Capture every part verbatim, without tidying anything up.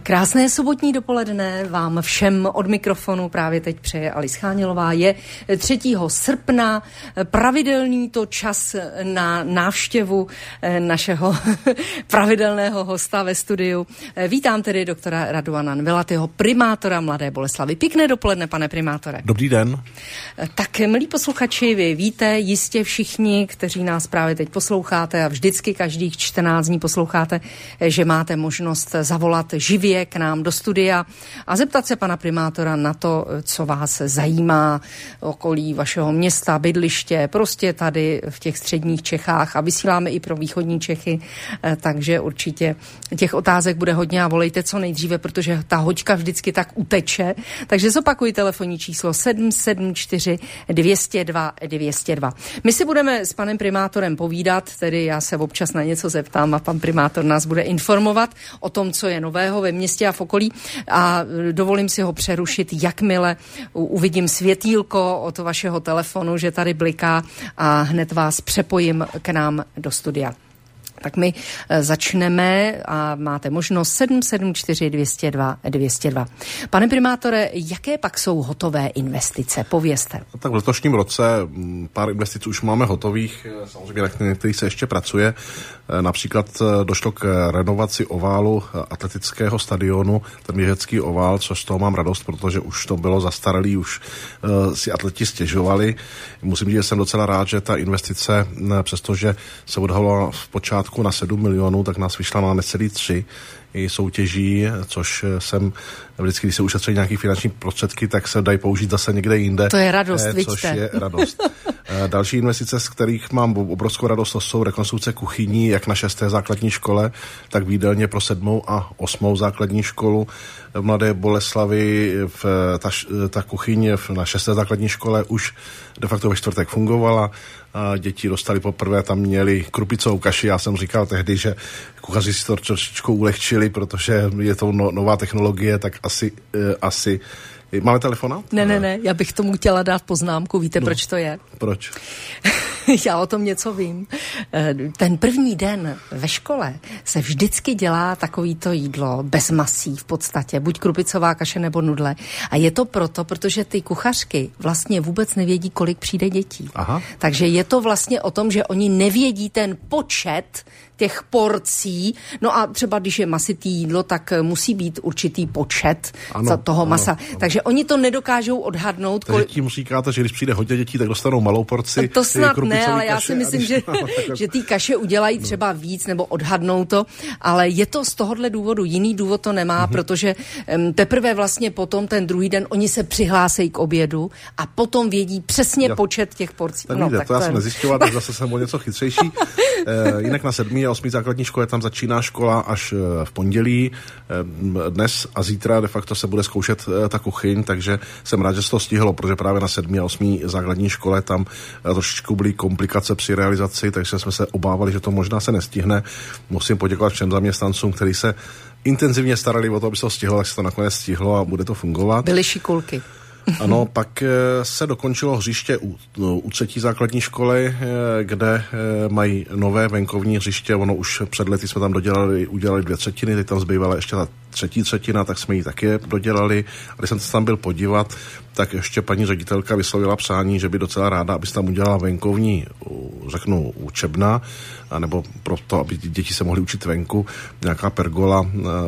Krásné sobotní dopoledne vám všem od mikrofonu právě teď přeje Alís Chánělová. Je třetího srpna, pravidelný to čas na návštěvu našeho pravidelného hosta ve studiu. Vítám tedy doktora Radovana Nvilatyho, primátora Mladé Boleslavi. Pěkné dopoledne, pane primátore. Dobrý den. Tak, milí posluchači, vy víte jistě všichni, kteří nás právě teď posloucháte a vždycky každých čtrnáct dní posloucháte, že máte možnost zavolat živě k nám do studia a zeptat se pana primátora na to, co vás zajímá, okolí vašeho města, bydliště, prostě tady v těch středních Čechách a vysíláme i pro východní Čechy, takže určitě těch otázek bude hodně a volejte co nejdříve, protože ta hoďka vždycky tak uteče. Takže zopakuji telefonní číslo sedm sedm čtyři dvě nula dva dvě nula dva. My si budeme s panem primátorem povídat, tedy já se občas na něco zeptám a pan primátor nás bude informovat o tom, co je nového ve městě a v okolí a dovolím si ho přerušit, jakmile uvidím světýlko od vašeho telefonu, že tady bliká a hned vás přepojím k nám do studia. Tak my začneme a máte možnost sedm sedm čtyři dvě nula dva dvě nula dva. Pane primátore, jaké pak jsou hotové investice? Povězte. Tak v letošním roce pár investic už máme hotových, samozřejmě na některých se ještě pracuje. Například došlo k renovaci oválu atletického stadionu, ten běžecký ovál, což z toho mám radost, protože už to bylo zastaralý, už uh, si atleti stěžovali. Musím říct, že jsem docela rád, že ta investice, přestože se odhalovala v počátku na sedm milionů, tak nás vyšla na necelý tři i soutěží, což jsem vždycky, když se ušetří nějaký finanční prostředky, tak se dají použít zase někde jinde. To je radost, eh, vidíte. Což je radost. Další investice, z kterých mám obrovskou radost, to jsou rekonstrukce kuchyní, jak na šesté základní škole, tak v jídelně pro sedmou a osmou základní školu. V Mladé Boleslavi v, ta, ta kuchyň na šesté základní škole už de facto ve čtvrtek fungovala. A děti dostali poprvé, tam měli krupicovou kaši. Já jsem říkal tehdy, že kuchaři si to trošičku ulehčili, protože je to no, nová technologie, tak asi, e, asi... Máme telefonát? Ne, ne, ne, já bych tomu chtěla dát poznámku. Víte, no, proč to je? Proč? Já o tom něco vím. Ten první den ve škole se vždycky dělá takovýto jídlo bez masí v podstatě, buď krupicová kaše nebo nudle. A je to proto, protože ty kuchařky vlastně vůbec nevědí, kolik přijde dětí. Aha. Takže je to vlastně o tom, že oni nevědí ten počet těch porcí. No a třeba když je masitý jídlo, tak musí být určitý počet ano, za toho masa. Ano, ano. Takže oni to nedokážou odhadnout. Takže kol... tím říkáte, že když přijde hodně dětí, tak dostanou malou porci. To snad ne, ale já si myslím, když... že, že ty kaše udělají třeba víc nebo odhadnou to, ale je to z tohohle důvodu. Jiný důvod to nemá, mm-hmm. protože um, teprve vlastně potom ten druhý den oni se přihlásejí k obědu a potom vědí přesně já. počet těch porcí. Tak no, víte, tak to já ten... jsem nezjišťoval, tak zase jsem o něco chytřejší. e, jinak na sedmý a osmý základní škole tam začíná škola až v pondělí. E, dnes a zítra de facto se bude zkoušet e, ta kuchyň, takže jsem rád, že se to stihlo, protože právě na sedmý a osmý základní škole tam e, trošičku byly komplikace při realizaci, takže jsme se obávali, že to možná se nestihne. Musím poděkovat všem zaměstnancům, kteří se intenzivně starali o to, aby se to stihlo, tak se to nakonec stihlo a bude to fungovat. Byly šikulky. Ano, pak se dokončilo hřiště u, u třetí základní školy, kde mají nové venkovní hřiště. Ono už před lety jsme tam dodělali, udělali dvě třetiny, teď tam zbývala ještě ta třetí třetina, tak jsme ji taky dodělali. A když jsem se tam byl podívat, tak ještě paní ředitelka vyslovila přání, že by docela ráda, aby se tam udělala venkovní, řeknu, učebna, nebo proto, aby děti se mohly učit venku, nějaká pergola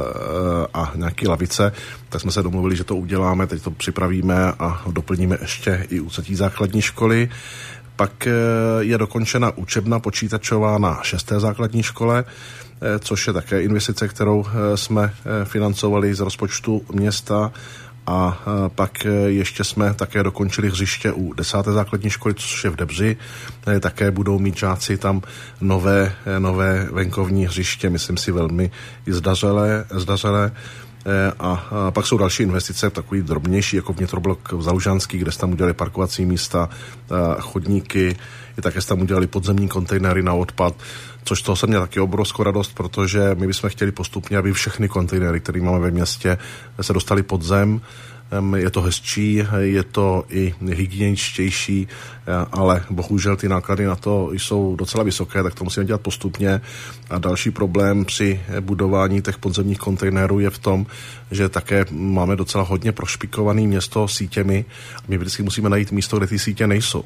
a nějaký lavice, tak jsme se domluvili, že to uděláme, teď to připravíme a doplníme ještě i u třetí základní školy. Pak je dokončena učebna počítačová na šesté základní škole, což je také investice, kterou jsme financovali z rozpočtu města. A pak ještě jsme také dokončili hřiště u desáté základní školy, což je v Debři. Také budou mít žáci tam nové, nové venkovní hřiště, myslím si velmi zdařelé, zdařelé. A pak jsou další investice, takový drobnější, jako vnitroblok v Zalužanský, kde se tam udělali parkovací místa, chodníky. také tam udělali podzemní kontejnery na odpad, což toho jsem měl taky obrovskou radost, protože my bychom chtěli postupně, aby všechny kontejnery, které máme ve městě, se dostaly pod zem. Je to hezčí, je to i hygieničtější, ale bohužel ty náklady na to jsou docela vysoké, tak to musíme dělat postupně. A další problém při budování těch podzemních kontejnerů je v tom, že také máme docela hodně prošpikované město sítěmi. My vždycky musíme najít místo, kde ty sítě nejsou,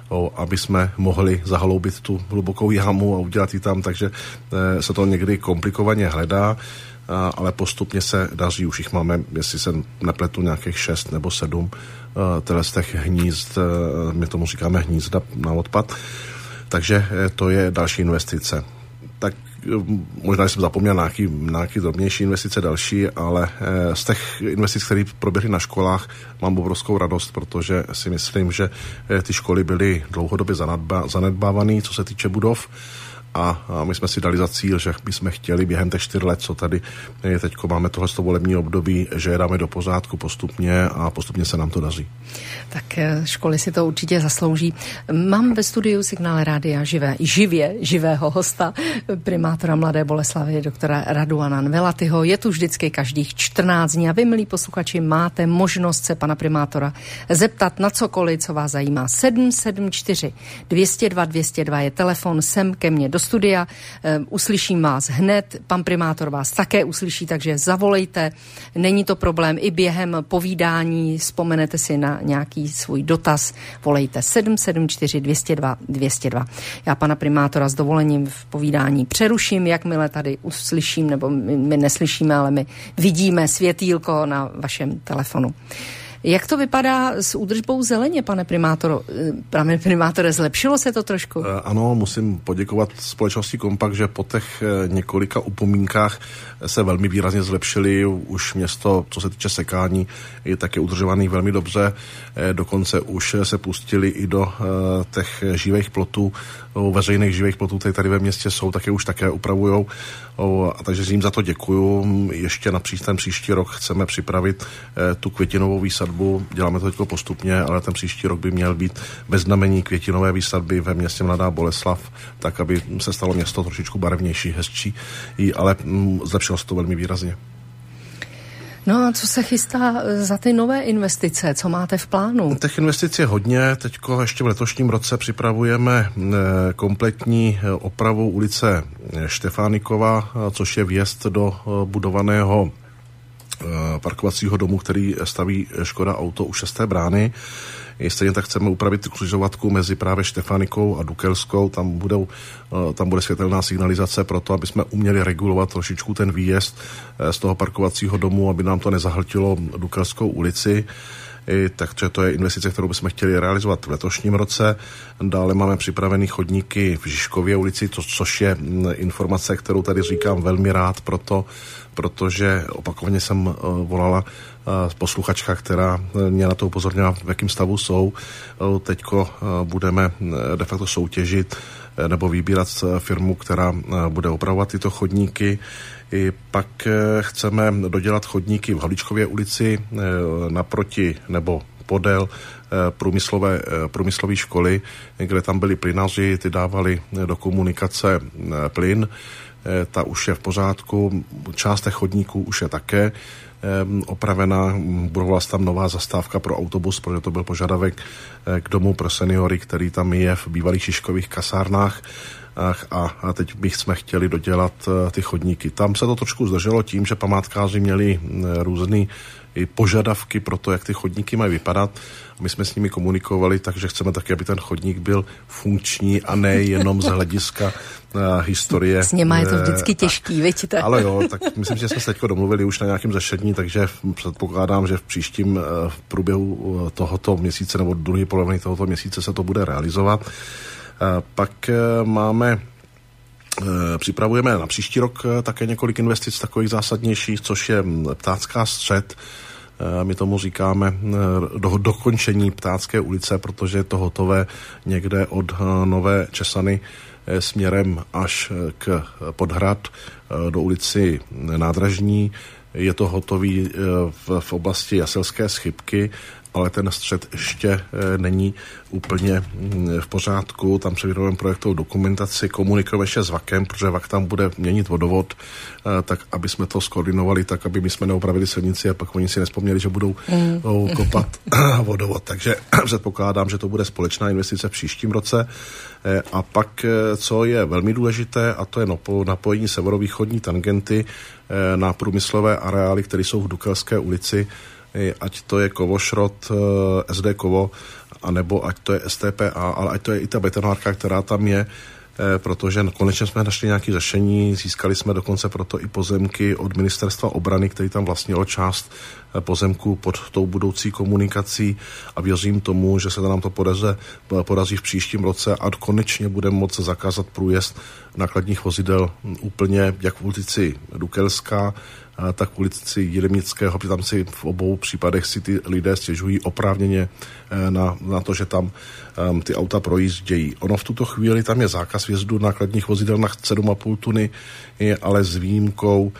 aby jsme mohli zahloubit tu hlubokou jamu a udělat ji tam, takže se to někdy komplikovaně hledá, ale postupně se daří, už jich máme, jestli se nepletu, nějakých šest nebo sedm těchto z těch hnízd, my tomu říkáme hnízda na odpad, takže to je další investice. Tak možná jsem zapomněl nějaký, nějaký drobnější investice další, ale z těch investic, které proběhly na školách, mám obrovskou radost, protože si myslím, že ty školy byly dlouhodobě zanedbávané, co se týče budov. A, a my jsme si dali za cíl, že bychom chtěli během těch čtyř let, co tady teďko máme tohle volební období, že je dáme do pořádku postupně a postupně se nám to daří. Tak školy si to určitě zaslouží. Mám ve studiu Signál Rádia živé, živě, živého hosta, primátora Mladé Boleslavi, doktora Raduana Nvelatyho. Je tu vždycky každých čtrnáct dní a vy, milí posluchači, máte možnost se pana primátora zeptat na cokoliv, co vás zajímá. sedm sedm čtyři dvě nula dva dvě nula dva je telefon sem ke mně do studia. E, uslyším vás hned, pan primátor vás také uslyší, takže zavolejte. Není to problém, i během povídání vzpomenete si na nějaký svůj dotaz, volejte sedm sedm čtyři dvě nula dva dvě nula dva. Já pana primátora s dovolením v povídání přeruším, jakmile tady uslyším, nebo my, my neslyšíme, ale my vidíme světýlko na vašem telefonu. Jak to vypadá s údržbou zeleně, pane primátoro? Pane primátore, zlepšilo se to trošku? Ano, musím poděkovat společnosti Kompakt, že po těch několika upomínkách se velmi výrazně zlepšili. Už město, co se týče sekání, je také udržovaný velmi dobře. Dokonce už se pustili i do těch živých plotů, veřejných živých plotů, které tady ve městě jsou, také už také upravujou. A takže jim za to děkuju. Ještě na ten příští rok chceme připravit tu květinovou výsadbu. Děláme to teď postupně, ale ten příští rok by měl být ve znamení květinové výsadby ve městě Mladá Boleslav, tak aby se stalo město trošičku barevnější, hezčí, ale zlepšilo se to velmi výrazně. No a co se chystá za ty nové investice? Co máte v plánu? Těch investic je hodně. Teďko ještě v letošním roce připravujeme kompletní opravu ulice Štefánikova, což je vjezd do budovaného parkovacího domu, který staví Škoda Auto u šesté brány. Stejně tak chceme upravit křižovatku mezi právě Štefánikou a Dukelskou. Tam, budou, tam bude světelná signalizace pro to, aby jsme uměli regulovat trošičku ten výjezd z toho parkovacího domu, aby nám to nezahltilo Dukelskou ulici. I, takže to je investice, kterou bychom chtěli realizovat v letošním roce. Dále máme připravený chodníky v Žižkově ulici, to, což je informace, kterou tady říkám velmi rád, proto, protože opakovaně jsem uh, volala uh, posluchačka, která mě na to upozornila, v jakém stavu jsou. Uh, teďko uh, budeme uh, de facto soutěžit uh, nebo vybírat uh, firmu, která uh, bude opravovat tyto chodníky. I pak chceme dodělat chodníky v Havlíčkově ulici naproti nebo podél průmyslové, průmyslové školy, kde tam byli plynaři, ty dávali do komunikace plyn. Ta už je v pořádku, část těch chodníků už je také opravená, budovala se tam nová zastávka pro autobus, protože to byl požadavek k domu pro seniory, který tam je v bývalých Šiškových kasárnách. A, a teď bychom chtěli dodělat uh, ty chodníky. Tam se to trošku zdrželo tím, že památkáři měli uh, různé požadavky pro to, jak ty chodníky mají vypadat. My jsme s nimi komunikovali, takže chceme taky, aby ten chodník byl funkční a ne jenom z hlediska uh, historie. S něma je to vždycky těžký, vidíte? Ale jo, tak myslím, že jsme se teď domluvili už na nějakém řešení, takže předpokládám, že v příštím uh, v průběhu tohoto měsíce nebo druhé poloviny tohoto měsíce se to bude realizovat. Pak máme, připravujeme na příští rok také několik investic takových zásadnějších, což je Ptácká střed. My tomu říkáme do, dokončení Ptácké ulice, protože je to hotové někde od Nové Česany směrem až k Podhrad do ulici Nádražní. Je to hotový v, v oblasti Jaselské Schybky, ale ten střed ještě není úplně v pořádku. Tam připravujeme projektovou dokumentaci, komunikujeme ještě s vakem, protože vak tam bude měnit vodovod, tak aby jsme to skoordinovali, tak aby my jsme neopravili silnici a pak oni si nespomněli, že budou mm. kopat vodovod. Takže předpokládám, že to bude společná investice v příštím roce. A pak, co je velmi důležité, a to je napojení severovýchodní tangenty na průmyslové areály, které jsou v Dukelské ulici, ať to je Kovošrot, S D Kovo, anebo ať to je S T P A, ale ať to je i ta betonárka, která tam je, protože konečně jsme našli nějaké řešení, získali jsme dokonce proto i pozemky od ministerstva obrany, který tam vlastnilo část pozemku pod tou budoucí komunikací a věřím tomu, že se nám to podaře, podaří v příštím roce a konečně budeme moct zakázat průjezd nákladních vozidel úplně jak v ulici Dukelská, tak v ulici Jilemnického, protože tam si v obou případech si ty lidé stěžují oprávněně na, na to, že tam um, ty auta projíždějí. Ono v tuto chvíli tam je zákaz vjezdu nákladních vozidel na sedm a půl tuny, je ale s výjimkou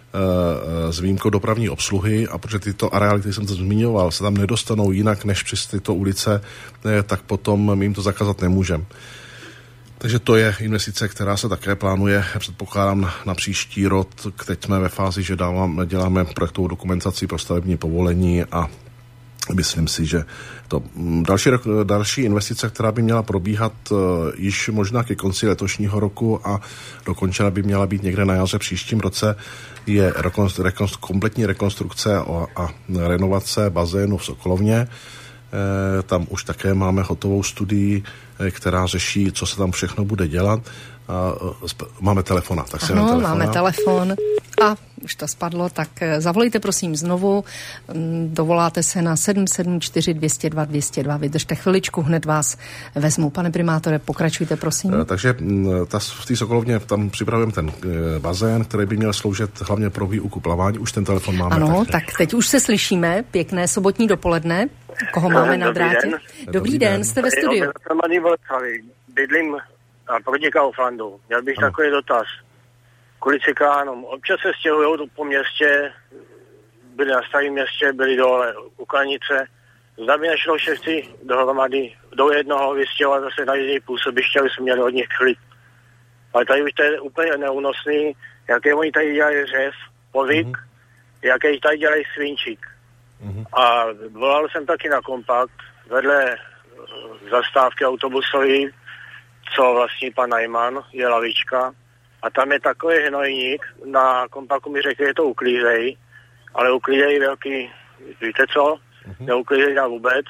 s výjimkou dopravní obsluhy a protože tyto areály, které jsem to zmiňoval, se tam nedostanou jinak než přes tyto ulice, tak potom my jim to zakázat nemůžeme. Takže to je investice, která se také plánuje, předpokládám, na, na příští rok. Teď jsme ve fázi, že dáváme, děláme projektovou dokumentaci pro stavební povolení a myslím si, že to další, další investice, která by měla probíhat uh, již možná ke konci letošního roku a dokončena by měla být někde na jaře příštím roce, je rekonstru, rekonstru, kompletní rekonstrukce a, a renovace bazénu v Sokolovně. E, tam už také máme hotovou studii, e, která řeší, co se tam všechno bude dělat. A, sp- máme telefona. Tak ano, telefona. Máme telefon a už to spadlo, tak zavolejte prosím znovu, dovoláte se na sedm sedm čtyři dvě nula dva dvě nula dva, vydržte chviličku, hned vás vezmu. Pane primátore, pokračujte prosím. E, takže ta, v té Sokolovně tam připravujeme ten e, bazén, který by měl sloužit hlavně pro výuku plavání, už ten telefon máme. Ano, tak, tak teď už se slyšíme, pěkné sobotní dopoledne, koho máme na drátě. Dobrý den, Dobrý den jste ve studiu. Bydlím a proti Kauflandu. Měl bych ano. takový dotaz. Kvůli cikánům. Občas se stěhujou po městě, byli na starém městě, byli dole u Klanice. Zda by nešlo šesti dohromady do jednoho vystěhovat zase na jiný působiště, aby jsme měli od nich klid. Ale tady už to je úplně neúnosný, jaké oni tady dělají řez, povyk, mm-hmm. jaké tady dělají svinčík. Mm-hmm. A volal jsem taky na Kompakt vedle zastávky autobusový, co vlastní pan Najman, je lavička. A tam je takový hnojník, na Kompaktu mi řekl, že je to uklízej, ale uklízej velký, víte co, mm-hmm. neuklízej na vůbec.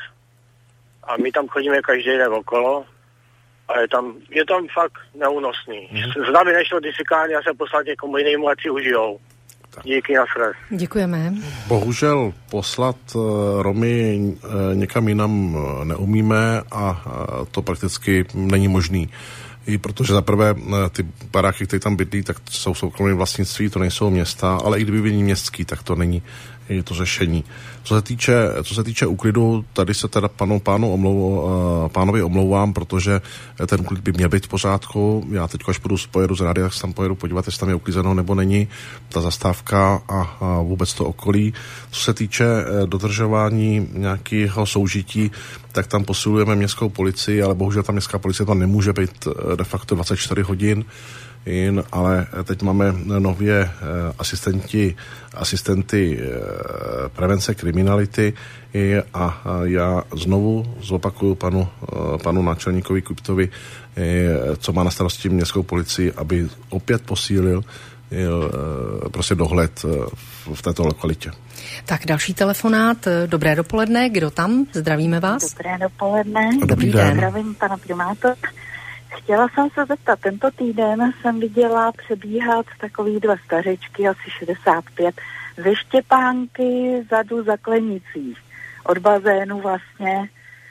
A my tam chodíme každý den okolo a je tam, je tam fakt neúnosný. Mm-hmm. Zda by nešlo disikárně a se poslat někomu jinému, ať si užijou. Tak. Díky, nasred. Děkujeme. Bohužel poslat uh, Romy uh, někam jinam uh, neumíme a uh, to prakticky není možný. I protože zaprvé uh, ty baráky, které tam bydlí, tak jsou soukromé vlastnictví, to nejsou města, ale i kdyby byli městský, tak to není je to řešení. Co se týče, co se týče úklidu, tady se teda panu, pánu omlou, pánovi omlouvám, protože ten úklid by měl být v pořádku. Já teď, až půjdu, pojedu z rádia, tak se tam pojedu podívat, jestli tam je uklizeno nebo není ta zastávka a, a vůbec to okolí. Co se týče dodržování nějakého soužití, tak tam posilujeme městskou policii, ale bohužel ta městská policie tam nemůže být de facto dvacet čtyři hodin. Jin, ale teď máme nově eh, asistenti, asistenty eh, prevence kriminality a, a já znovu zopakuju panu, eh, panu náčelníkovi Kuptovi, eh, co má na starosti městskou policii, aby opět posílil eh, prostě dohled eh, v této lokalitě. Tak další telefonát. Dobré dopoledne, kdo tam? Zdravíme vás. Dobré dopoledne. Dobrý den. Zdravím pana primátora. Chtěla jsem se zeptat, tento týden jsem viděla přebíhat takový dva stařečky, asi šedesát pět, ze Štěpánky zadu za Klenicí. Od bazénu vlastně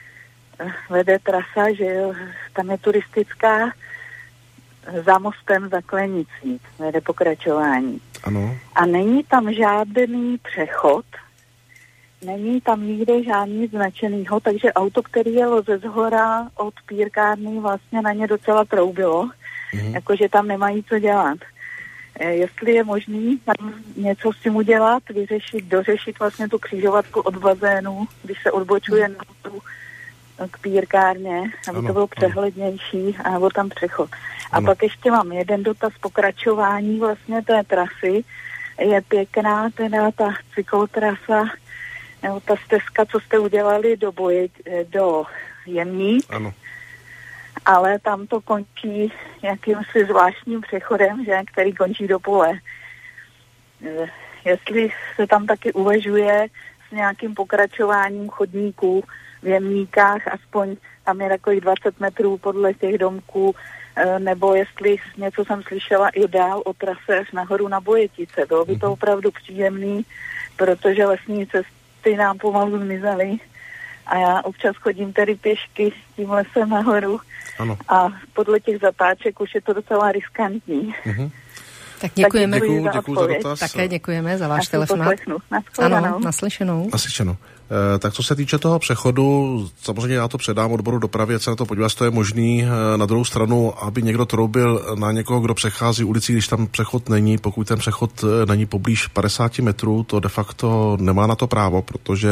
vede trasa, že jo, tam je turistická, za mostem za Klenicí, vede pokračování. Ano. A není tam žádný přechod, není tam nikde žádný značenýho, takže auto, který jelo ze zhora od pírkárny, vlastně na ně docela troubilo, mm. jakože tam nemají co dělat. jestli je možný tam něco s tím udělat, vyřešit, dořešit vlastně tu křižovatku od bazénu, když se odbočuje na tu k pírkárně, aby ano, to bylo přehlednější a nebo tam přechod. A ano. Pak ještě mám jeden dotaz pokračování vlastně té trasy. Je pěkná teda ta cyklotrasa, nebo ta stezka, co jste udělali do boje, do Jemník. Ano. Ale tam to končí jakýmsi zvláštním přechodem, že, který končí do pole. Jestli se tam taky uvažuje s nějakým pokračováním chodníků v Jemníkách, aspoň tam je takových dvacet metrů podle těch domků, nebo jestli něco jsem slyšela i dál o trase až nahoru na Bojetice. Bylo by to opravdu příjemný, protože lesní cesty nám pomalu zmizely a já občas chodím tedy pěšky tím lesem nahoru. Ano. A podle těch zatáček už je to docela riskantní. Mhm. Tak děkujeme. Tak děkuju, děkuju za dotaz. Také děkujeme za váš telefonát. Ano, naslyšenou. Naslyšenou. E, tak co se týče toho přechodu, samozřejmě já to předám odboru dopravy, ať se na to podívá, to je možný. E, na druhou stranu, aby někdo troubil na někoho, kdo přechází ulicí, když tam přechod není, pokud ten přechod není poblíž padesát metrů, to de facto nemá na to právo, protože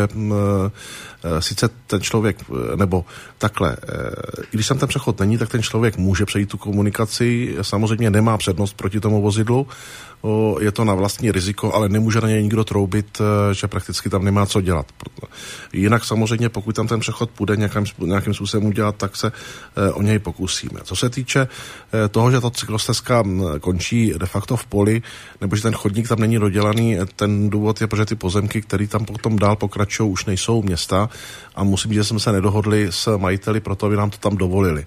e, sice ten člověk, nebo takhle, e, i když tam ten přechod není, tak ten člověk může přejít tu komunikaci, samozřejmě nemá přednost proti tomu vozidlu, je to na vlastní riziko, ale nemůže na něj nikdo troubit, že prakticky tam nemá co dělat. Jinak samozřejmě, pokud tam ten přechod půjde nějakým, nějakým způsobem udělat, tak se o něj pokusíme. Co se týče toho, že ta cyklostezka končí de facto v poli, nebo že ten chodník tam není dodělaný, ten důvod je, protože ty pozemky, které tam potom dál pokračují, už nejsou města a musím říct, že jsme se nedohodli s majiteli, proto aby nám to tam dovolili.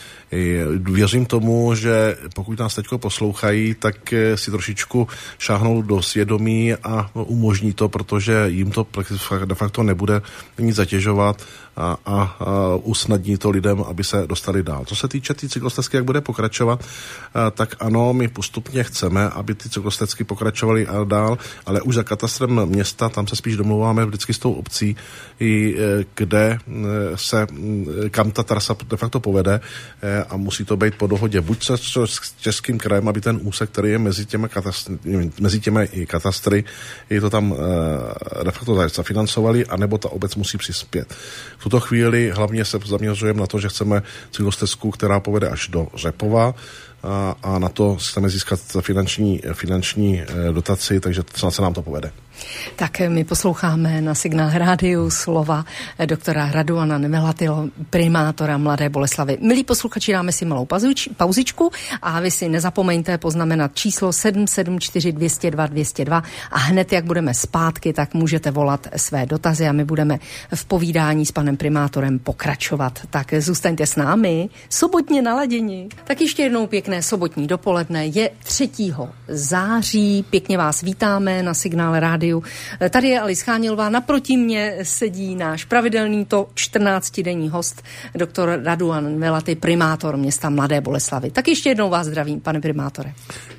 Věřím tomu, že pokud nás teďko poslouchají, tak si trošičku šáhnou do svědomí a umožní to, protože jim to de facto nebude nic zatěžovat a, a, a usnadní to lidem, aby se dostali dál. Co se týče té tý cyklostezky, jak bude pokračovat, a, tak ano, my postupně chceme, aby ty cyklostezky pokračovaly dál, ale už za katastrem města, tam se spíš domluváme vždycky s tou obcí, i, kde se, kam ta trasa de facto povede, a musí to být po dohodě buď se s Českým krajem, aby ten úsek, který je mezi těmi katastry, mezi těmi i katastry, je to tam de facto zafinancovali, anebo ta obec musí přispět. V tuto chvíli hlavně se zaměřujeme na to, že chceme cyklostezku, která povede až do Řepova, a, a na to chceme získat finanční, finanční dotaci, takže snad se nám to povede. Tak my posloucháme na Signál rádiu slova doktora Raduana Nmelatyho, primátora Mladé Boleslavi. Milí posluchači, dáme si malou pauzičku a vy si nezapomeňte poznamenat číslo sedm sedm čtyři dvě nula dva dvě nula dva a hned, jak budeme zpátky, tak můžete volat své dotazy a my budeme v povídání s panem primátorem pokračovat. Tak zůstaňte s námi, sobotně naladěni. Tak ještě jednou pěkné sobotní dopoledne, je třetího září, pěkně vás vítáme na Signál rádiu. Tady je Alice Chánilová, naproti mě sedí náš pravidelný to čtrnáctidenní host, doktor Raduan Nmelaty, primátor města Mladé Boleslavi. Tak ještě jednou vás zdravím, pane primátore.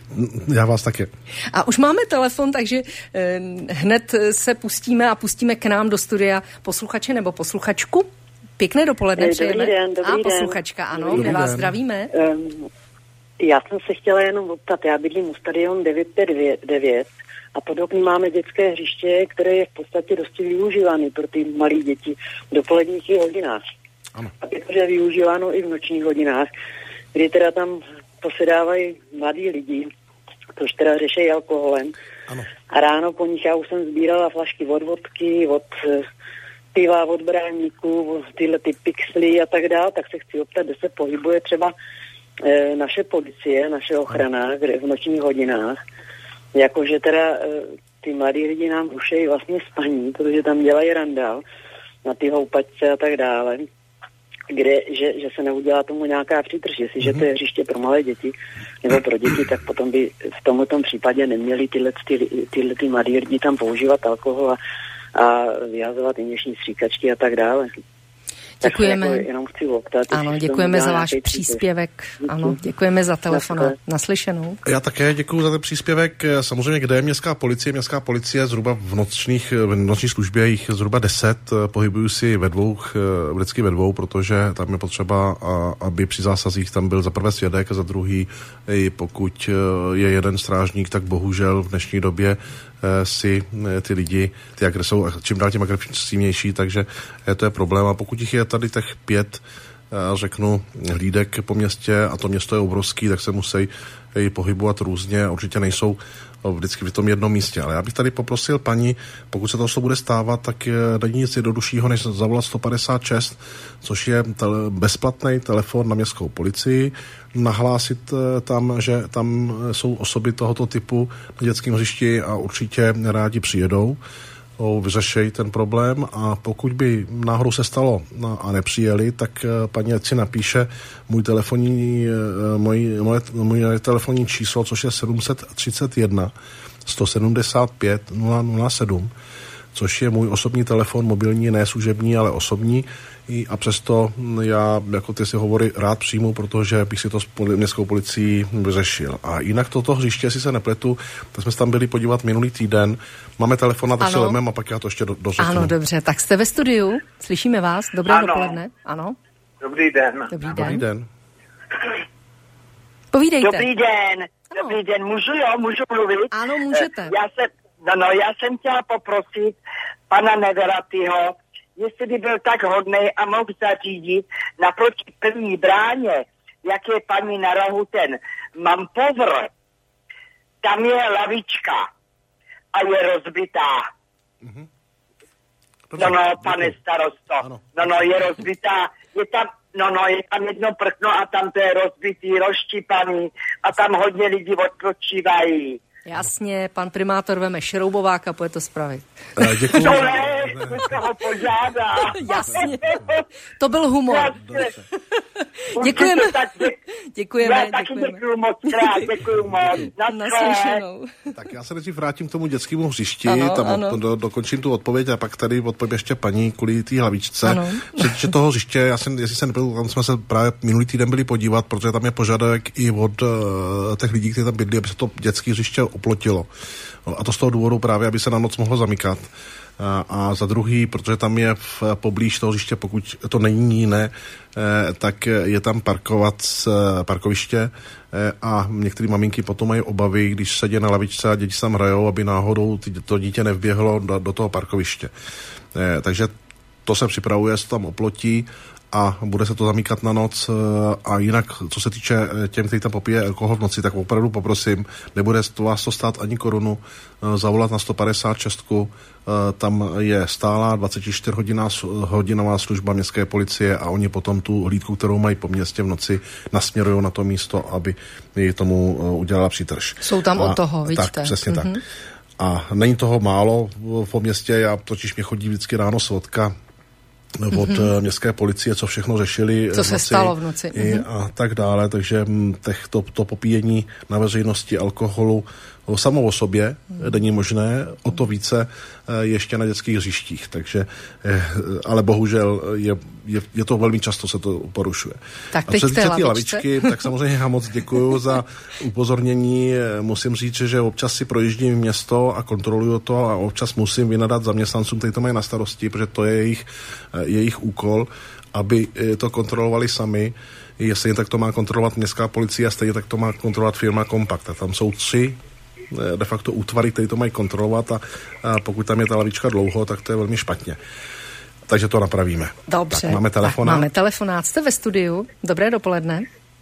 Já vás taky. A už máme telefon, takže eh, hned se pustíme a pustíme k nám do studia posluchače nebo posluchačku. Pěkné dopoledne přejeme. Dobrý den, dobrý a posluchačka, den. ano, kde vás zdravíme. Um, já jsem se chtěla jenom optat, já bydlím u stadion devět pět devět a podobně máme dětské hřiště, které je v podstatě dosti využíváno pro ty malé děti v dopoledních hodinách. Ano. A protože je využíváno i v nočních hodinách, kdy teda tam posedávají mladí lidi, což teda řeší alkoholem. Ano. A ráno po nich já už jsem sbírala flašky od vodky, od piva, od bráníků, tyhle ty pixely a tak dále, tak se chci optat, kde se pohybuje třeba e, naše policie, naše ochrana, kde v nočních hodinách. Jakože teda e, ty mladí lidi nám rušejí vlastně spaní, protože tam dělají randál na ty houpačce a tak dále, kde, že, že se neudělá tomu nějaká přítrž. Jestliže mm-hmm. to je hřiště pro malé děti nebo pro děti, tak potom by v tomto případě neměli tyhle, ty, tyhle ty mladí lidi tam používat alkohol a, a vyhazovat injekční stříkačky a tak dále. Děkujeme. Tak jenom chci optat, ano, děkujeme za váš příspěvek. Díky. Ano, děkujeme za telefon. Naslyšenou. Já také děkuji za ten příspěvek. Samozřejmě, kde je městská policie? Městská policie zhruba v nočních, v noční službě jich zhruba deset. Pohybuju si ve dvou, vždycky ve dvou, protože tam je potřeba, aby při zásazích tam byl za prvé svědek a za druhý, pokud je jeden strážník, tak bohužel v dnešní době si ty lidi, ty agres jsou čím dál tím agresivnější, takže to je problém. A pokud jich je tady těch pět, řeknu, hlídek po městě a to město je obrovský, tak se musí pohybovat různě, určitě nejsou vždycky v tom jednom místě. Ale já bych tady poprosil paní, pokud se to bude stávat, tak není nic jednoduššího, než zavolat sto padesát šest, což je tele, bezplatný telefon na městskou policii, nahlásit tam, že tam jsou osoby tohoto typu na dětském hřišti a určitě rádi přijedou, vyřešejí ten problém a pokud by náhodou se stalo a nepřijeli, tak paní ať si napíše můj telefonní, můj, moje, moje telefonní číslo, což je sedm set třicet jedna sto sedmdesát pět nula nula sedm, což je můj osobní telefon, mobilní, ne služební, ale osobní. A přesto já, jako ty si hovory, rád přijmu, protože bych si to s městskou policií vyřešil. A jinak toto hřiště, jestli se nepletu, tak jsme se tam byli podívat minulý týden. Máme telefon, tak si lemem a pak já to ještě do, dořeknu. Ano, dobře, tak jste ve studiu, slyšíme vás, dobré ano. dopoledne. Ano. Dobrý den. Dobrý den. Dobrý den. Povídejte. Dobrý den, ano. Dobrý den, můžu jo, můžu mluvit? Ano, můžete. Já jsem, no, no, já jsem chtěla poprosit pana Neveratyho, jestli by byl tak hodnej a mohl zařídit naproti první bráně, jak je paní na rohu ten Mampovr, tam je lavička a je rozbitá. Mm-hmm. No, no, pane starosto, ano. no, no, je rozbitá, je tam, no, no, je tam jedno prkno a tam to je rozbitý, rozštípaný a tam hodně lidí odpočívají. Jasně, pan primátor veme šroubovák a půjde to spravit. Děkuji. To ne, to ho požádá. Jasně, to byl humor. Děkujeme. Děkujeme. Já taky děkuju moc krát, děkuju moc. Naslyšenou. Tak já se nejdřív vrátím k tomu dětskému hřišti, ano, tam ano. Do, dokončím tu odpověď a pak tady odpovím ještě paní kvůli té hlavičce. Co se týče toho hřiště, já jsem, jestli se nepěl, tam jsme se právě minulý týden byli podívat, protože tam je požadavek i od uh, těch lidí, kteří tam bydlí, aby se to dětské hřiště oplotilo. A to z toho důvodu právě, aby se na noc mohlo zamykat. A, a za druhý, protože tam je v poblíž toho hřiště, pokud to není jiné, eh, tak je tam parkovat eh, parkoviště eh, a některé maminky potom mají obavy, když sedí na lavičce a děti se tam hrajou, aby náhodou ty, to dítě nevběhlo do, do toho parkoviště. Eh, takže to se připravuje, se tam oplotí a bude se to zamíkat na noc a jinak, co se týče těm, kteří tam popije alkohol v noci, tak opravdu poprosím, nebude to vás to stát ani korunu, zavolat na sto padesát šest, tam je stálá dvacetičtyřhodinová služba městské policie a oni potom tu hlídku, kterou mají po městě v noci, nasměrují na to místo, aby ji tomu udělala přítrž. Jsou tam a, od toho, vidíte. Tak, přesně mm-hmm. tak. A není toho málo po městě, já totiž mě chodí vždycky ráno svodka od mm-hmm. městské policie, co všechno řešili co se noci stalo v noci mm-hmm. a tak dále, takže těch, to, to popíjení na veřejnosti alkoholu samo o sobě mm. není možné, o to více ještě na dětských hřištích, takže, ale bohužel je, je, je to velmi často se to porušuje. Tak a co se týče té lavičky, tak samozřejmě já moc děkuju za upozornění, musím říct, že občas si projíždím město a kontroluju to a občas musím vynadat zaměstnancům, kteří to mají na starosti, protože to je jejich, jejich úkol, aby to kontrolovali sami. Stejně tak to má kontrolovat městská policie a stejně tak to má kontrolovat firma Kompakt. A tam jsou tři de facto útvary, které to mají kontrolovat a, a pokud tam je ta lavička dlouho, tak to je velmi špatně. Takže to napravíme. Dobře. Tak máme telefonát. Tak máme telefonát. Jste ve studiu. Dobré dopoledne.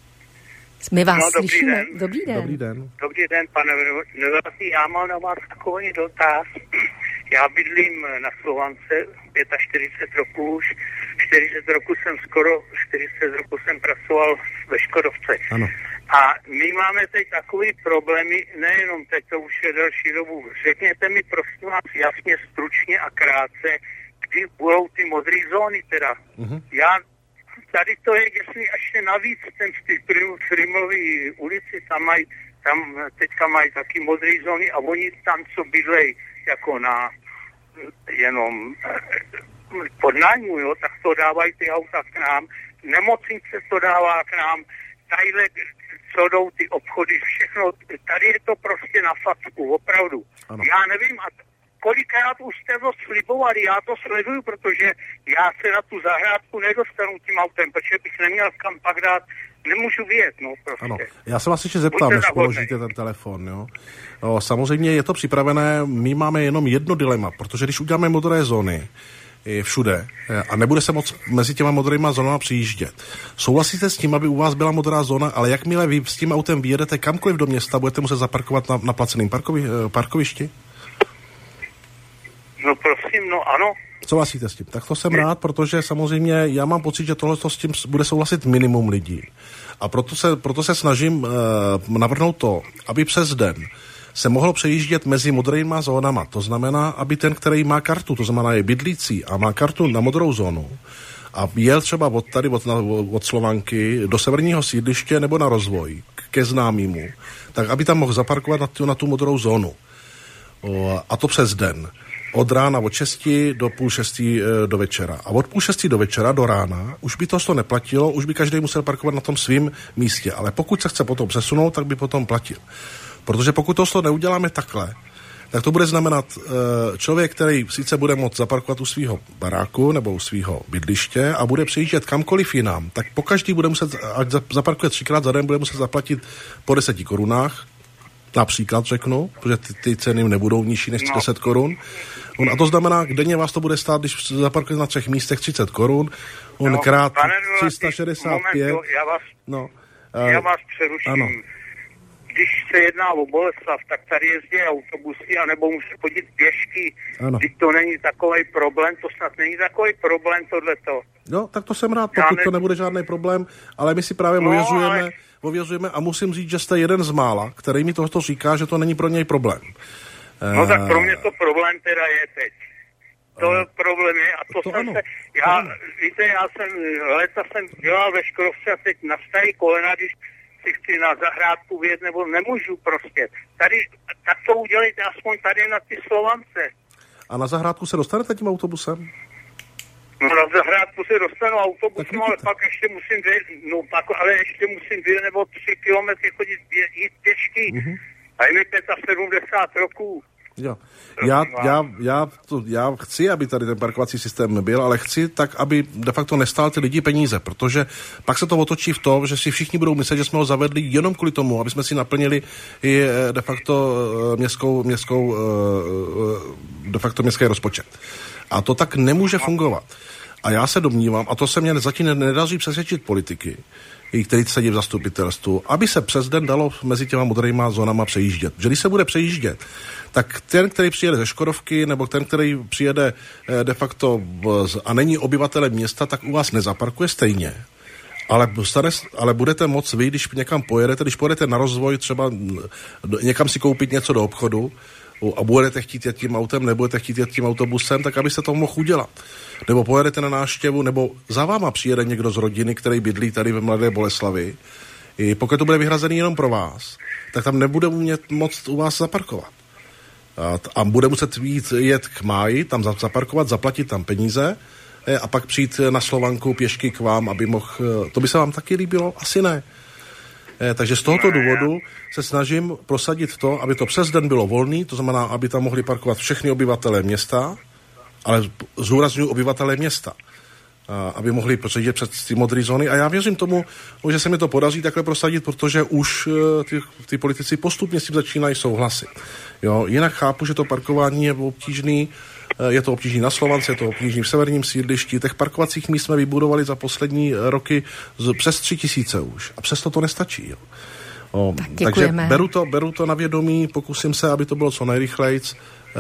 My vás no, dobrý slyšíme. Den. Dobrý den. Dobrý den. Dobrý den, pane Neveraty. Já mám na vás takový dotaz. Já bydlím na Slovance čtyřicet pět roků už. čtyřicet roků jsem skoro, čtyřicet roků jsem pracoval ve Škodovce. Ano. A my máme teď takový problémy, nejenom teď, to už je další dobu. Řekněte mi prosím vás jasně, stručně a krátce, kdy budou ty modré zóny teda. Uh-huh. Já, tady to je, jestli ještě navíc ten v té Frimlový ulici, tam mají, tam teďka mají taky modré zóny a oni tam, co bydlej, jako na jenom podnájmu, jo, tak to dávají ty auta k nám, nemocnice to dává k nám, tadyhle, co jdou ty obchody, všechno, tady je to prostě na facku, opravdu. Ano. Já nevím, a kolikrát už jste to slibovali, já to sleduju, protože já se na tu zahrádku nedostanu tím autem, protože bych neměl kam pak dát, nemůžu vyjet, no prostě. Ano. Já se vás ještě zeptám, než položíte ten telefon, jo. No, samozřejmě je to připravené, my máme jenom jedno dilema, protože když uděláme modré zóny všude a nebude se moc mezi těma modrýma zónama přijíždět. Souhlasíte s tím, aby u vás byla modrá zóna, ale jakmile vy s tím autem vyjedete kamkoliv do města, budete muset zaparkovat na, na placeném parkovi, parkovišti? No prosím, no ano. Souhlasíte s tím? Tak to jsem rád, protože samozřejmě já mám pocit, že tohle s tím bude souhlasit minimum lidí. A proto se, proto se snažím uh, navrhnout to, aby přes den se mohlo přejíždět mezi modrýma zónama. To znamená, aby ten, který má kartu, to znamená je bydlící a má kartu na modrou zónu a jel třeba od tady, od, od Slovanky do severního sídliště nebo na Rozvoj ke známýmu, tak aby tam mohl zaparkovat na tu, na tu modrou zónu. O, a to přes den. Od rána od šesti do půl šestý e, do večera. A od půl šestý do večera, do rána, už by to neplatilo, už by každý musel parkovat na tom svém místě. Ale pokud se chce potom přesunout, tak by potom platil. Protože pokud to neuděláme takhle, tak to bude znamenat e, člověk, který sice bude moct zaparkovat u svého baráku nebo u svého bydliště a bude přejíždět kamkoliv jinam, tak pokaždý bude muset, ať zaparkuje třikrát za den, bude muset zaplatit po deseti korunách, například řeknu, protože ty, ty ceny nebudou nižší než deset korun. On, a to znamená, denně vás to bude stát, když zaparkujete na třech místech třicet korun, on no, krát tři sta šedesát pět. Moment, já vás, no, já vás přeruším. Ano. Když se jedná o Boleslav, tak tady jezdí autobusy, anebo musí chodit pěšky. Když to není takový problém, to snad není takový problém tohleto. Jo, tak to jsem rád, pokud ne... to nebude žádný problém, ale my si právě no, ověřujeme, ale... ověřujeme a musím říct, že jste jeden z mála, který mi tohoto říká, že to není pro něj problém. No uh... tak pro mě to problém teda je teď. To uh... problém je a to, to jsem ano. se, já, ano. víte, já jsem, leta jsem dělal ve Škodovce a teď na starý kolena, když si chci na zahrádku vyjet, nebo nemůžu prostě. Tady, tak to udělejte aspoň tady na ty Slovance. A na zahrádku se dostanete tím autobusem? No na zahrádku se dostanu autobusem, ale pak ještě musím vyjet, no pak, ale ještě musím vyjet nebo tři kilometry chodit jít pěšky. Mm-hmm. A je mi sedmdesát pět roků. Jo. Já, já, já, to, já chci, aby tady ten parkovací systém byl, ale chci tak, aby de facto nestál ty lidi peníze, protože pak se to otočí v tom, že si všichni budou myslet, že jsme ho zavedli jenom kvůli tomu, aby jsme si naplnili i de facto městskou, městskou de facto městský rozpočet. A to tak nemůže fungovat. A já se domnívám, a to se mě zatím nedaří přesvědčit politiky, který sedí v zastupitelstvu, aby se přes den dalo mezi těma modrýma zónama přejíždět. Že když se bude přejíždět, tak ten, který přijede ze Škodovky, nebo ten, který přijede de facto a není obyvatelem města, tak u vás nezaparkuje stejně. Ale, stane, ale budete moc vy, když někam pojedete, když pojedete na Rozvoj, třeba někam si koupit něco do obchodu, a budete chtít jet tím autem, nebudete chtít jet tím autobusem, tak abyste to mohl udělat. Nebo pojedete na návštěvu, nebo za váma přijede někdo z rodiny, který bydlí tady ve Mladé Boleslavi. I pokud to bude vyhrazený jenom pro vás, tak tam nebude umět moc u vás zaparkovat. A, a bude muset jít, jet k máji, tam zaparkovat, zaplatit tam peníze a pak přijít na Slovanku pěšky k vám, aby mohl... To by se vám taky líbilo? Asi ne. Takže z tohoto důvodu se snažím prosadit to, aby to přes den bylo volný, to znamená, aby tam mohli parkovat všechny obyvatelé města, ale zúrazňuji obyvatelé města, aby mohli přejít přes ty modré zóny. A já věřím tomu, že se mi to podaří takhle prosadit, protože už ty, ty politici postupně s tím začínají souhlasit. Jo, jinak chápu, že to parkování je obtížný, je to obtížný na Slovance, je to obtížný v severním sídlišti. Těch parkovacích míst jsme vybudovali za poslední roky z, přes tři tisíce už. A přesto to nestačí. Jo. O, tak takže beru to, beru to na vědomí, pokusím se, aby to bylo co nejrychlejc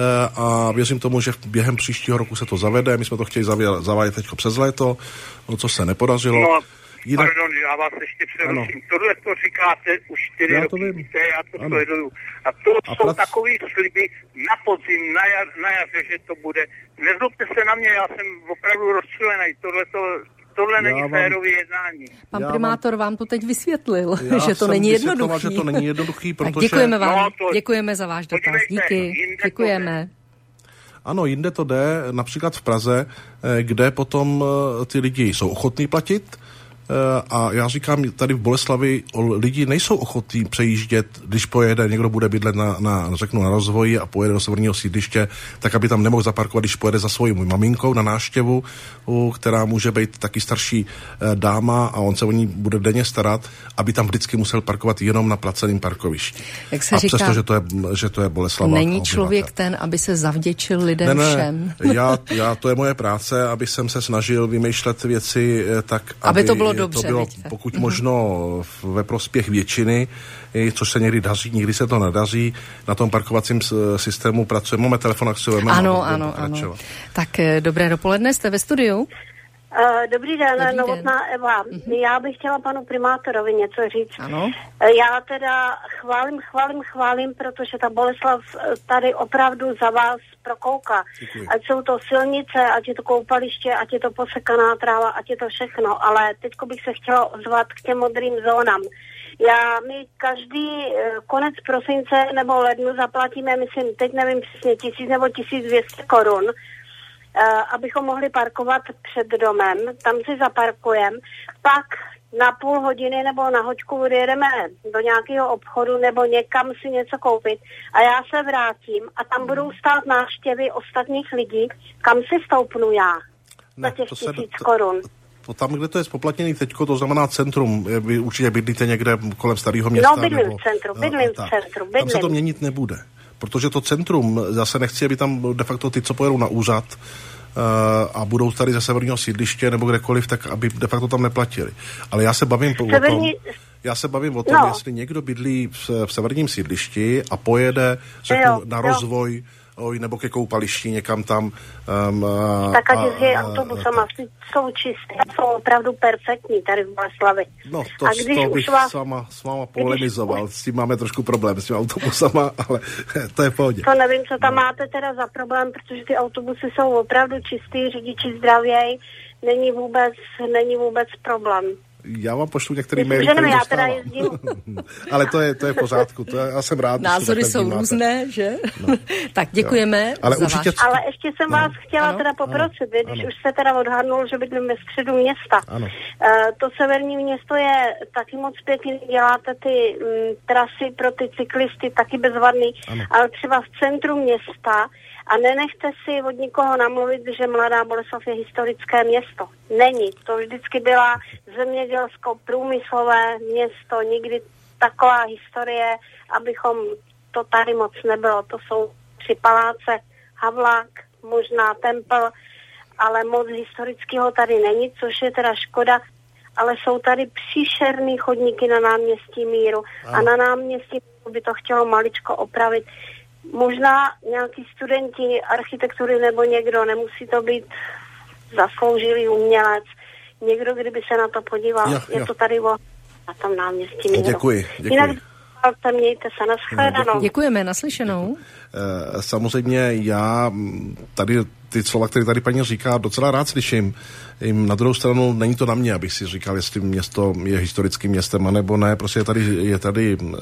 a věřím tomu, že během příštího roku se to zavede. My jsme to chtěli zavádět teď přes léto, no, co se nepodařilo. No, jinak... Pardon, já vás ještě přeruším. Tohle to říkáte už čtyři roky, víte, já to ano. sleduju. A to a jsou prac... takové sliby na podzim, na, jar, na jaře, že to bude. Nezlobte se na mě, já jsem opravdu rozčilený. Tohle to... Tohle není vám, férové jednání. Pan primátor vám, vám to teď vysvětlil, že to není jednoduchý. že to není jednoduchý, protože... Tak děkujeme vám, no, to... děkujeme za váš dotaz. Díky, děkujeme. Ano, jinde to jde, například v Praze, kde potom ty lidi jsou ochotní platit. A já říkám, tady v Boleslavi lidi nejsou ochotní přejíždět, když pojede, někdo bude bydlet na, na, řeknu, na Rozvoji a pojede do severního sídliště, tak aby tam nemohl zaparkovat, když pojede za svojí maminkou na návštěvu, která může být taky starší dáma a on se o ní bude denně starat, aby tam vždycky musel parkovat jenom na placeném parkovišti. Jak se a říká, přesto, že to je, že to je Boleslava. Není člověk ten, aby se zavděčil lidem ne, ne, všem. Já, já, to je moje práce, aby jsem se snažil vymýšlet věci tak, aby, aby to bylo dobře, to bylo vidíte. Pokud možno ve prospěch většiny, což se někdy daří, někdy se to nedaří. Na tom parkovacím systému pracujeme. Máme telefon, jak se veme. Ano, ano, ano. Tak dobré dopoledne, jste ve studiu? Uh, dobrý den, Dobrý Novotná den. Eva. Uh-huh. Já bych chtěla panu primátorovi něco říct. Ano. Uh, já teda chválím, chválím, chválím, protože ta Boleslav tady opravdu za vás prokouká. Děkuji. Ať jsou to silnice, ať je to koupaliště, ať je to posekaná tráva, ať je to všechno. Ale teďko bych se chtěla ozvat k těm modrým zónám. Já, my každý konec prosince nebo lednu zaplatíme, myslím, teď nevím přesně, tisíc nebo tisíc dvě stě korun, abychom mohli parkovat před domem, tam si zaparkujeme, pak na půl hodiny nebo na hoďku vyjedeme do nějakého obchodu nebo někam si něco koupit a já se vrátím a tam budou stát návštěvy ostatních lidí, kam si stoupnu já za těch to se, tisíc to, korun. To, tam, kde to je spoplatněný teďko, to znamená centrum, vy určitě bydlíte někde kolem starého města. No, bydlím nebo, v centru, bydlím v centru, bydlím. Tam se to měnit nebude, protože to centrum, zase nechci, aby tam de facto ty, co pojedou na úřad, a budou tady ze severního sídliště nebo kdekoliv, tak aby de facto tam neplatili. Ale já se bavím Severní... o tom, já se bavím o tom, no. jestli někdo bydlí v, v severním sídlišti a pojede řeknu, jo, na rozvoj oj, nebo ke koupališti někam tam. Um, tak ať je autobusama, jsou čisté, jsou opravdu perfektní tady v Boleslavi. No, to, a když to bych vás... s váma, s váma polemizoval, s tím máme trošku problém s těmi autobusama, ale to je v pohodě. To nevím, co tam no. máte teda za problém, protože ty autobusy jsou opravdu čistý, řidiči zdravěj, není vůbec, není vůbec problém. Já vám pošlu některý maily, který já dostávám. teda jezdím. Ale to je, to je v pořádku, to je, já jsem rád. Názory jsou máte. Různé, že? No. Tak děkujeme ale za určitě... váš... Ale ještě jsem no. vás chtěla ano, teda poprosit, ano, když ano. už se teda odhadnul, že bydlím ve středu města. Ano. Uh, to severní město je taky moc pěkný, děláte ty m, trasy pro ty cyklisty, taky bezvadný, ano. ale třeba v centru města a nenechte si od nikoho namluvit, že Mladá Boleslav je historické město. Není. To vždycky byla zemědělsko-průmyslové město, nikdy taková historie, abychom to tady moc nebylo. To jsou tři paláce, Havlák, možná Tempel, ale moc historického tady není, což je teda škoda, ale jsou tady příšerný chodníky na náměstí Míru a na náměstí by to chtělo maličko opravit. Možná nějaký studenti architektury nebo někdo, nemusí to být zasloužilý umělec, někdo, kdyby se na to podíval. Jo, jo. Je to tady o na tom náměstí Míru. Děkuji, děkuji. Jinak mějte se, nashledanou. Děkujeme, naslyšenou. Samozřejmě já tady ty slova, které tady paní říká, docela rád slyším. Na druhou stranu není to na mě, abych si říkal, jestli město je historickým městem, anebo ne. Prostě je tady, je tady e,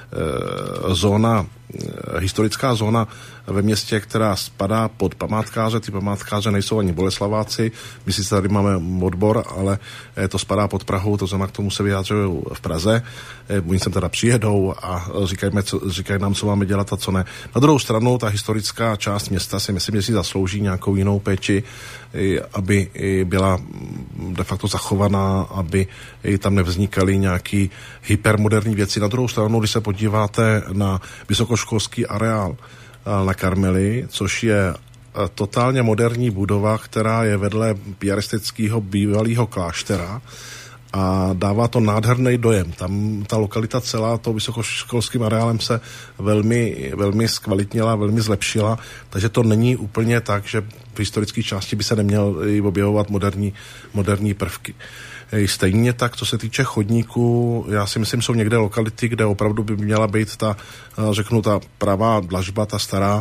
zóna, e, historická zóna ve městě, která spadá pod památkáře. Ty památkáře nejsou ani Boleslaváci. My si tady máme odbor, ale e, to spadá pod Prahou, to znamená, k tomu se vyjádřují v Praze. E, oni sem teda přijedou a říkají, co, říkají nám, co máme dělat a co ne. Na druhou stranu, ta historická část města si myslím, že si zaslouží nějakou jinou péči, aby byla de facto zachovaná, aby tam nevznikaly nějaký hypermoderní věci. Na druhou stranu, když se podíváte na vysokoškolský areál na Karmeli, což je totálně moderní budova, která je vedle piaristického bývalého kláštera, a dává to nádherný dojem. Tam ta lokalita celá to vysokoškolským areálem se velmi, velmi zkvalitnila, velmi zlepšila, takže to není úplně tak, že v historické části by se neměly objevovat moderní, moderní prvky. Stejně tak, co se týče chodníků, já si myslím, jsou někde lokality, kde opravdu by měla být ta, řeknu, ta pravá dlažba, ta stará,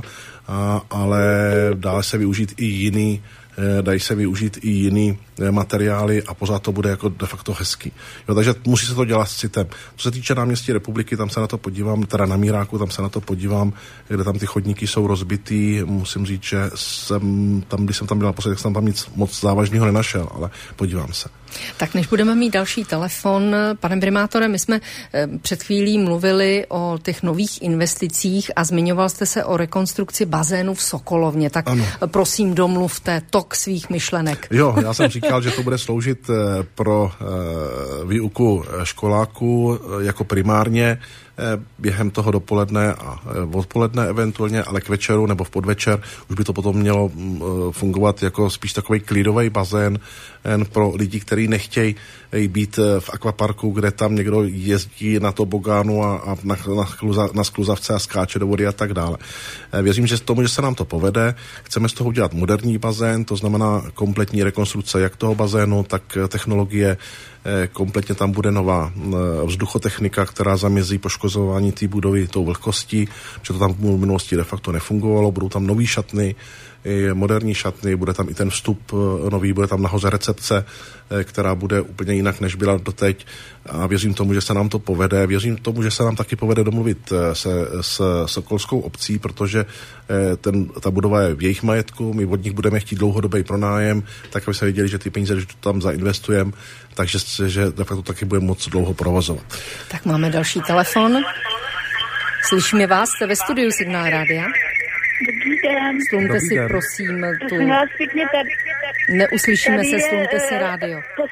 a, ale dá se využít i jiný dají se využít i jiný materiály a pořád to bude jako de facto hezký. Jo, takže musí se to dělat s citem. Co se týče náměstí Republiky, tam se na to podívám, teda na Míráku, tam se na to podívám, kde tam ty chodníky jsou rozbitý. Musím říct, že jsem tam, když jsem tam byl naposledy, tak jsem tam nic moc závažného nenašel, ale podívám se. Tak než budeme mít další telefon, pane primátore, my jsme před chvílí mluvili o těch nových investicích a zmiňoval jste se o rekonstrukci bazénu v Sokolovně, tak ano. Prosím domluvte tok svých myšlenek. Jo, já jsem říkal, že to bude sloužit pro výuku školáků jako primárně během toho dopoledne a odpoledne eventuálně, ale k večeru nebo v podvečer už by to potom mělo fungovat jako spíš takový klidový bazén pro lidi, kteří nechtějí být v akvaparku, kde tam někdo jezdí na tobogánu a, a na, na, skluza, na skluzavce a skáče do vody a tak dále. Věřím, že tomu, že se nám to povede. Chceme z toho udělat moderní bazén, to znamená kompletní rekonstrukce jak toho bazénu, tak technologie. Kompletně tam bude nová vzduchotechnika, která zamezí poškozování té budovy tou vlhkostí, protože to tam v minulosti de facto nefungovalo. Budou tam nový šatny, moderní šatny, bude tam i ten vstup nový, bude tam nahoře recepce, která bude úplně jinak, než byla doteď. A věřím tomu, že se nám to povede. Věřím tomu, že se nám taky povede domluvit se s Sokolskou obcí, protože ten, ta budova je v jejich majetku, my od nich budeme chtít dlouhodobý pronájem, tak aby se věděli, že ty peníze, že to tam zainvestujeme, takže že de facto taky bude moc dlouho provozovat. Tak máme další telefon. Slyšíme vás, jste ve studiu Signál Rádia. Dobrý den. Slumte Dobrý si, den. prosím, tu... Tady, Neuslyšíme tady se, je, slumte si rádio. Pos,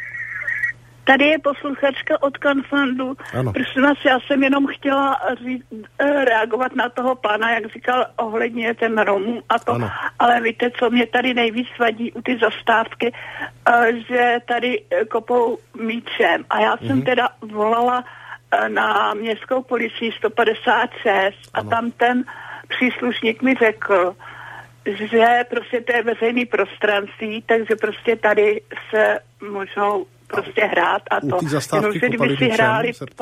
tady je posluchačka od Kanfandu. Prosím vás, já jsem jenom chtěla říct, reagovat na toho pána, jak říkal ohledně ten Romů a to. Ano. Ale víte, co mě tady nejvíc vadí u ty zastávky, že tady kopou míčem. A já jsem mm-hmm. teda volala na městskou policii sto padesát šest a ano. tam ten příslušník mi řekl, že prostě to je veřejný prostranství, takže prostě tady se můžou prostě hrát a to. U té zastávky jenom, kdyby si hráli po...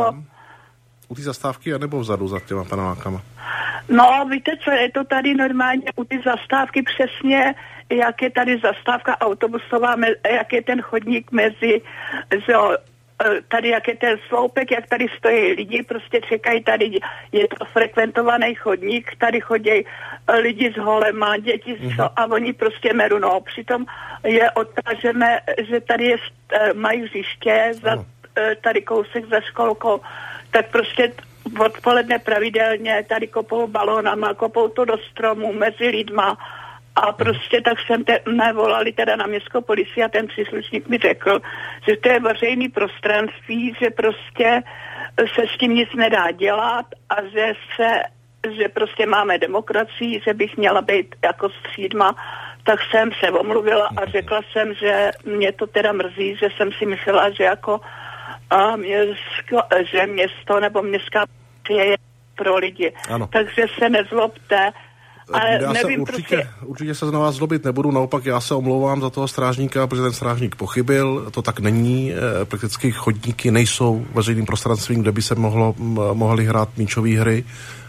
U té zastávky anebo vzadu za těma panelákama? No, víte co, je to tady normálně u ty zastávky přesně, jak je tady zastávka autobusová, jak je ten chodník mezi, že tady jak je ten sloupek, jak tady stojí lidi, prostě čekají tady, je to frekventovaný chodník, tady chodí lidi s holema, děti mm-hmm. a oni prostě meru, no, přitom je odtažené, že tady je, mají hřiště za, no. tady kousek za školkou, tak prostě odpoledne pravidelně tady kopou balónama, kopou to do stromů mezi lidma. A prostě tak jsem te, nevolali teda na městskou policii a ten příslušník mi řekl, že to je veřejný prostranství, že prostě se s tím nic nedá dělat a že se, že prostě máme demokracii, že bych měla být jako střídma, tak jsem se omluvila a řekla jsem, že mě to teda mrzí, že jsem si myslela, že jako a město, že město nebo městská policie je pro lidi. Ano. Takže se nezlobte. Ale já nevím, se určitě, prostě... určitě se na vás zlobit nebudu, naopak já se omlouvám za toho strážníka, protože ten strážník pochybil, to tak není, e, prakticky chodníky nejsou veřejným prostranstvím, kde by se mohlo, m, mohly hrát míčové hry,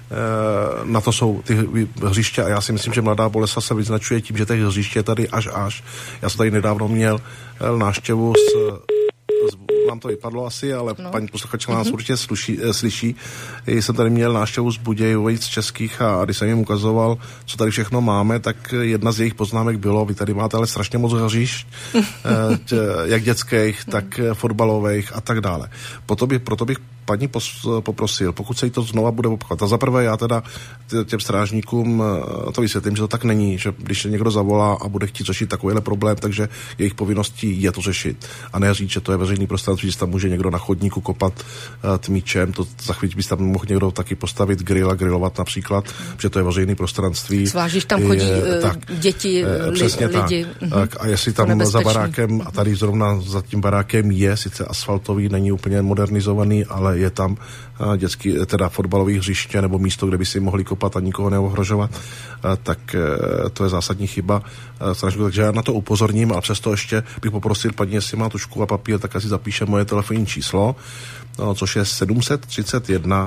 e, na to jsou ty hřiště a já si myslím, že Mladá Boleslav se vyznačuje tím, že těch hřiště je tady až až. Já jsem tady nedávno měl návštěvu s... Vám to vypadlo asi, ale no. paní posluchačka nás mm-hmm. určitě sluší, e, slyší. Jsem tady měl návštěvu z Budějovic českých a když jsem jim ukazoval, co tady všechno máme, tak jedna z jejich poznámek bylo, vy tady máte ale strašně moc hřišť, e, tě, jak dětských, tak fotbalových a tak dále. Proto bych, proto bych paní pos, poprosil, pokud se jí to znova bude opakovat. A zaprvé já teda těm strážníkům to vysvětlím, že to tak není, že když někdo zavolá a bude chtít řešit takovýhle problém, takže jejich povinností je to řešit. A ne říct, že to je veřejný prostranství, že tam může někdo na chodníku kopat uh, tmíčem, to za chvíli by tam mohl někdo taky postavit grill a grillovat například, protože to je veřejný prostranství. Zvlášť, když tam chodí je, tak, děti, uh, přesně li, lidi. Tak. Tak. A jestli tam za barákem, a tady zrovna za tím barákem je, sice asfaltový, není úplně modernizovaný, ale je tam uh, dětský, teda fotbalový hřiště nebo místo, kde by si mohli kopat a nikoho neohrožovat, uh, tak uh, to je zásadní chyba. Uh, takže já na to upozorním, ale přesto ještě bych poprosil paní, jestli má tušku a papír, tak asi zapíše moje telefonní číslo, no, což je sedm set třicet jedna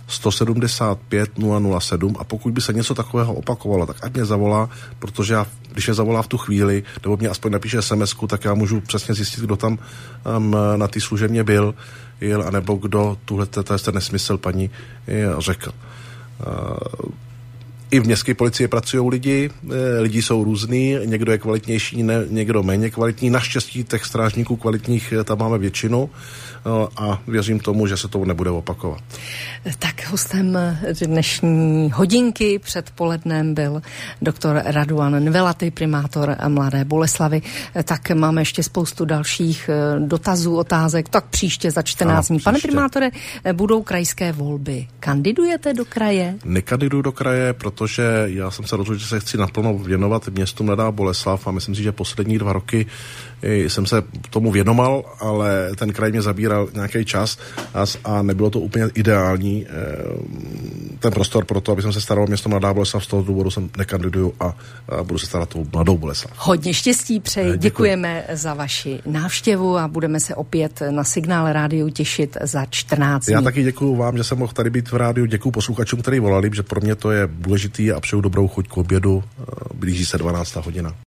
sto sedmdesát pět nula nula sedm a pokud by se něco takového opakovalo, tak ať mě zavolá, protože já, když mě zavolá v tu chvíli, nebo mě aspoň napíše es em esku, tak já můžu přesně zjistit, kdo tam um, na té služebně byl, jel, anebo kdo tuhle ten nesmysl paní řekl. Uh, I v městské policii pracují lidi, lidi jsou různý, někdo je kvalitnější, ne, někdo méně kvalitní. Naštěstí těch strážníků kvalitních tam máme většinu a věřím tomu, že se to nebude opakovat. Tak hostem dnešní hodinky před polednem byl doktor Raduan Nvelaty, primátor Mladé Boleslavi. Tak máme ještě spoustu dalších dotazů, otázek, tak příště za čtrnáct dní. Pane primátore, budou krajské volby. Kandidujete do kraje? Nekandiduju do kraje, protože já jsem se rozhodl, že se chci naplno věnovat městu Mladá Boleslav a myslím si, že poslední dva roky jsem se tomu věnoval, ale ten kraj mě zabíral nějaký čas a, a nebylo to úplně ideální ten prostor pro to, aby jsem se staral o město Mladá Boleslav. Z toho důvodu jsem nekandiduju a, a budu se starat o Mladou Boleslav. Hodně štěstí přeji. Děkuji. Děkujeme za vaši návštěvu a budeme se opět na Signál rádiu těšit za čtrnáct dní. Já taky děkuji vám, že jsem mohl tady být v rádiu. Děkuji posluchačům, kteří volali, že pro mě to je důležitý a přeju dobrou chuť k obědu. Blíží se dvanáctá hodina.